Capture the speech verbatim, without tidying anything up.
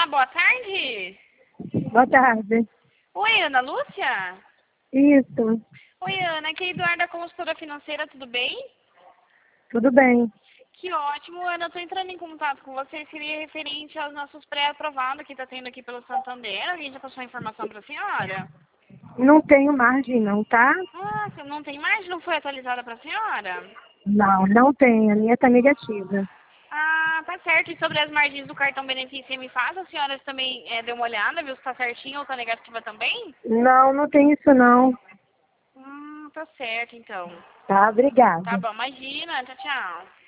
Olá, boa tarde. Boa tarde. Oi, Ana Lúcia? Isso, Oi, Ana, aqui é a Eduarda, consultora financeira, tudo bem? tudo bem. Que ótimo, Ana, eu tô entrando em contato com você, seria referente aos nossos pré-aprovados que está tendo aqui pelo Santander. Alguém já passou a informação para a senhora? Não tenho margem não, tá? Ah, você não tem mais? Não foi atualizada para a senhora? Não, não tenho. A minha tá negativa. Ah, tá certo. E sobre as margens do cartão benefício me faz, a senhora também é, deu uma olhada, viu se tá certinho ou tá negativa também? Não, não tem isso não. Hum, tá certo então. Tá, Tá obrigada. bom, imagina, tchau, tchau.